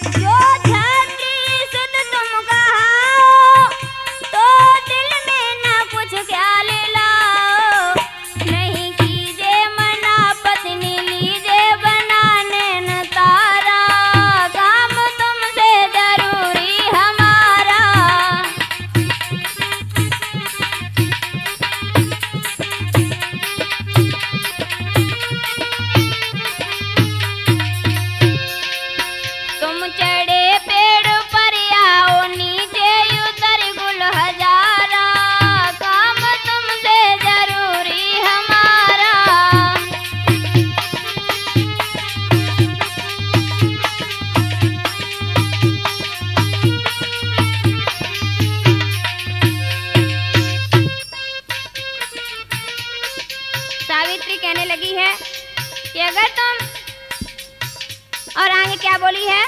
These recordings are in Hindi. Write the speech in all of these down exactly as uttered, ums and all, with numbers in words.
जो छत्री सुध तुम कहाओ, तो दिल में न कुछ ख्याल लाओ। नहीं कीजे मना पत्नी लीजे बनाने न तारा, काम तुमसे जरूरी हमारा। तुम चढ़े पेड़ पर आओ, नीचे उतर गुल हजारा, काम तुमसे जरूरी हमारा। सावित्री कहने लगी है कि अगर तुम, और आगे क्या बोली है,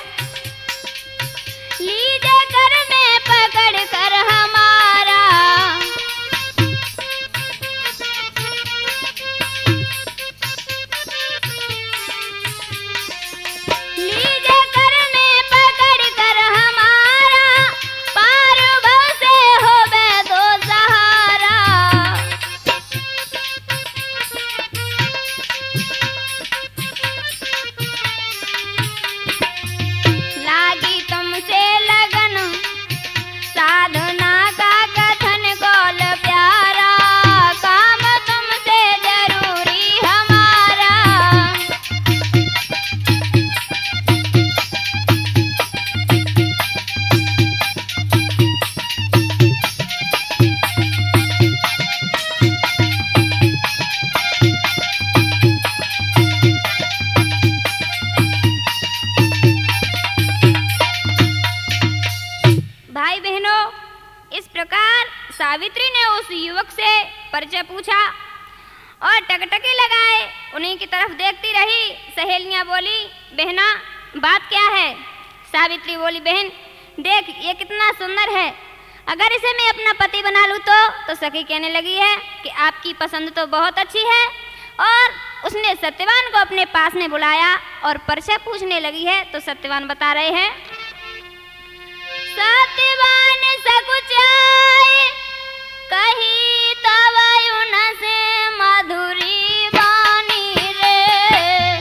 लीजे कर में पकड़ कर हमारा। लीजे कर में पकड़ कर हमारा, पार भव से होवे दो सहारा। लागी तुमसे लगन साधना का कथन कौल प्यारा, काम तुमसे जरूरी हमारा। भाई बहनों, इस प्रकार सावित्री ने उस युवक से परिचय पूछा और टकटकी लगाए उन्हीं की तरफ देखती रही। सहेलियां बोली, बहना बात क्या है? सावित्री बोली, बहन देख ये कितना सुंदर है, अगर इसे मैं अपना पति बना लूँ तो तो सखी कहने लगी है कि आपकी पसंद तो बहुत अच्छी है। और उसने सत्यवान को अपने पास में बुलाया और परिचय पूछने लगी है। तो सत्यवान बता रहे हैं, सत्यवान सकुचाए कही तब युन से मधुरी वाणी रे।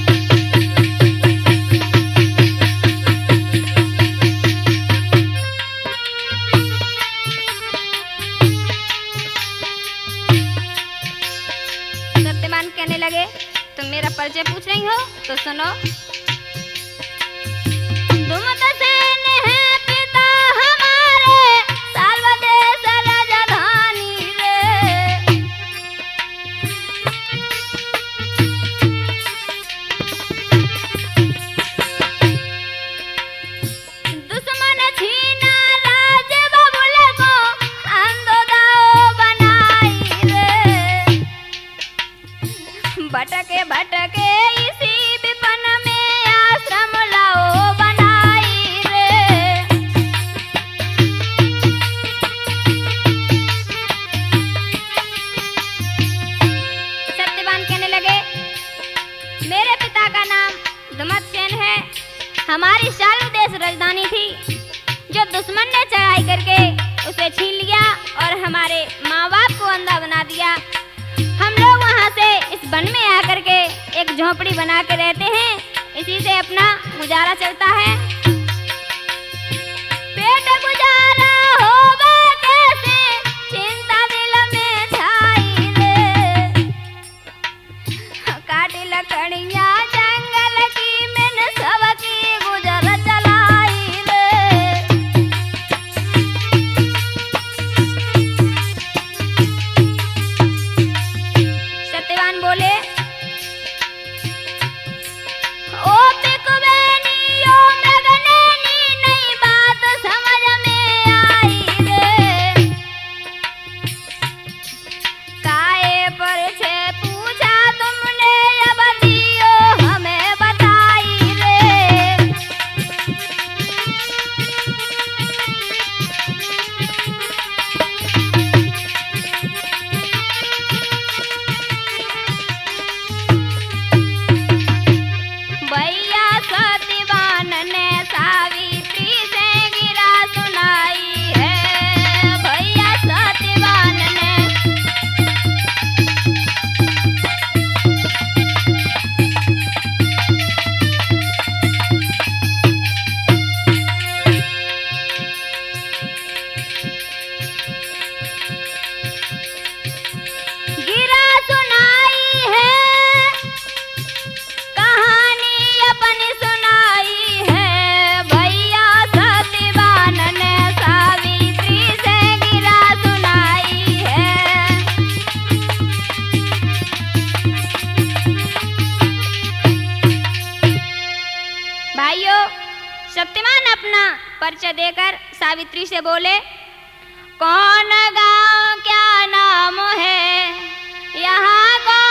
सत्यवान कहने लगे, तुम मेरा परिचय पूछ रही हो तो सुनो। दुमदसेन है पिता हमारे, साल्वदेश राजधानी रे। दुश्मन छीना राज बबुल को, अंधो दाओ बनाई रे। भटके भटके इसी विपन में आश्रम लाओ बनाई रे। सत्यवान कहने लगे, मेरे पिता का नाम दुमदसेन है, हमारी शाल्व देश राजधानी थी, जो दुश्मन ने चढ़ाई करके उसे छीन लिया और हमारे माँ बाप को अंधा बना दिया। हम लोग वहाँ से इस वन में आकर के एक झोपड़ी बना के रहते हैं, इसी से अपना गुजारा चलता है। पेट गुजारा होगा कैसे, चिंता दिल में छाई रे। काटी लकड़ियाँ जंगल की, मैंने सबकी गुजर चलाई रे। सत्यवान बोले, ओ पिक बेनी ओ मृग शक्तिमान अपना परिचय देकर सावित्री से बोले, कौन गांव क्या नाम है, यहाँ कौन